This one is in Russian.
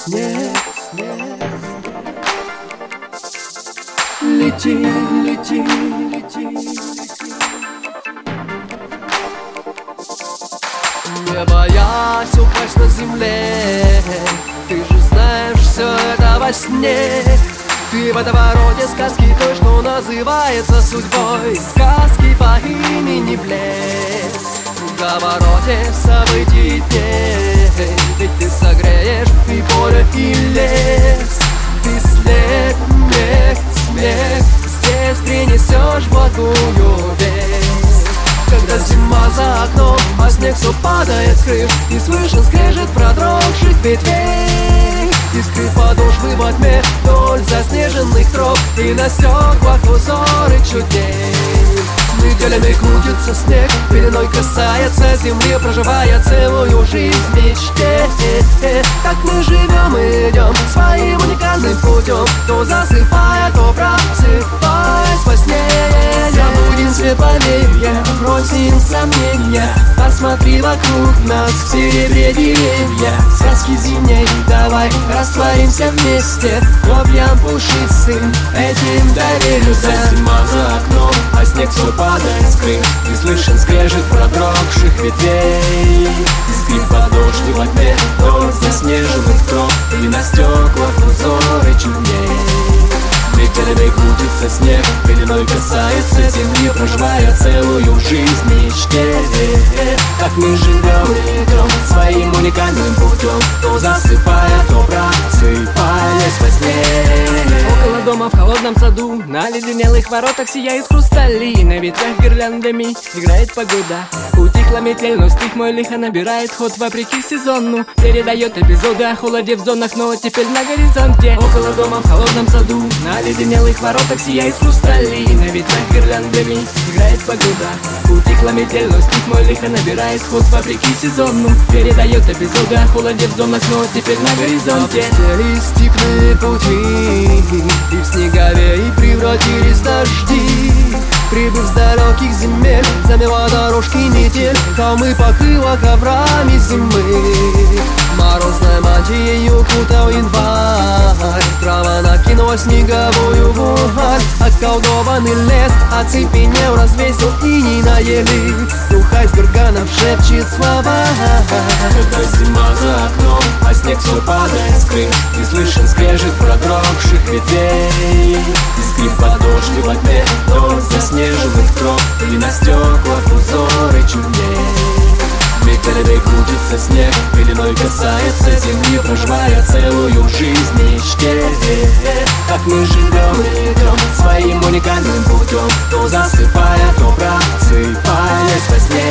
снег. Лети, лети, лети. Не боясь упасть на земле, ты же знаешь, все это во сне. Ты в водовороте сказки той, что называется судьбой, сказки по имени Блеск. В водовороте событий и дней, ведь ты согреешь и поле, и лес. Ты снег, мех, смех, здесь принесешь благую весть. Когда зима за окном, а снег все падает с крыш, и слышен скрежет продрогших ветвей. Искры подошвы во тьме вдоль заснеженных троп, и на стеклах узоры чудей. Неделями крутится снег, пеленой касается земли, проживая целую жизнь в мечте. Так мы живем и идем своим уникальным путем, то засыпая, то просыпаясь во сне. Забудем все поверья, бросим сомнения, посмотри вокруг нас, в серебре деревья. Сказки зимней, давай растворимся вместе, хлопьям пушистым этим доверюсь. Зима за окном, а снег все падает с крыш, и слышен скрежет продрогших ветвей. Искры подошвы во тьме вдоль заснеженных троп, и на стеклах узоры чудней. Метелями крутится снег, пеленой касается земли, проживая целую жизнь в мечте. Так мы живем и идем своим уникальным путем, то засыпая, то просыпаясь во сне. Около дома в холодном саду, на леденелых воротах сияет хрустали, на ветвях гирляндами играет погода. Утихла метель, но стих мой лихо набирает ход вопреки сезону. Передает эпизоды о холоде в зонах, но теперь на горизонте. Около дома в холодном саду, на леденелых воротах сияет хрустали, на ветвях гирляндами играет погода. Утихла метель, но стих мой лихо набирает ход вопреки сезону. Передает эпизоды о холоде в зонах, но теперь на горизонте. Опустились степные пути, и в снеговей превратились в дожди. Прибыв с далеких земель, замела дорожки метель, холмы покрыла коврами зимы. Морозной мантией укутал январь, трава накинула снеговую вуаль. Околдованный лес оцепенел, развесил иней на ели, дух айсберганов шепчет слова. Когда зима за окном, а снег все падает с крыш, и слышен скрежет продрогших ветвей. Искры подошвы во тьме вдоль заснеженных троп, и на стеклах узоры чудней. Метелями крутится снег, пеленой касается земли, проживая целую жизнь в мечте. Так мы живем и идем своим уникальным путем, то засыпая, то просыпаясь во сне.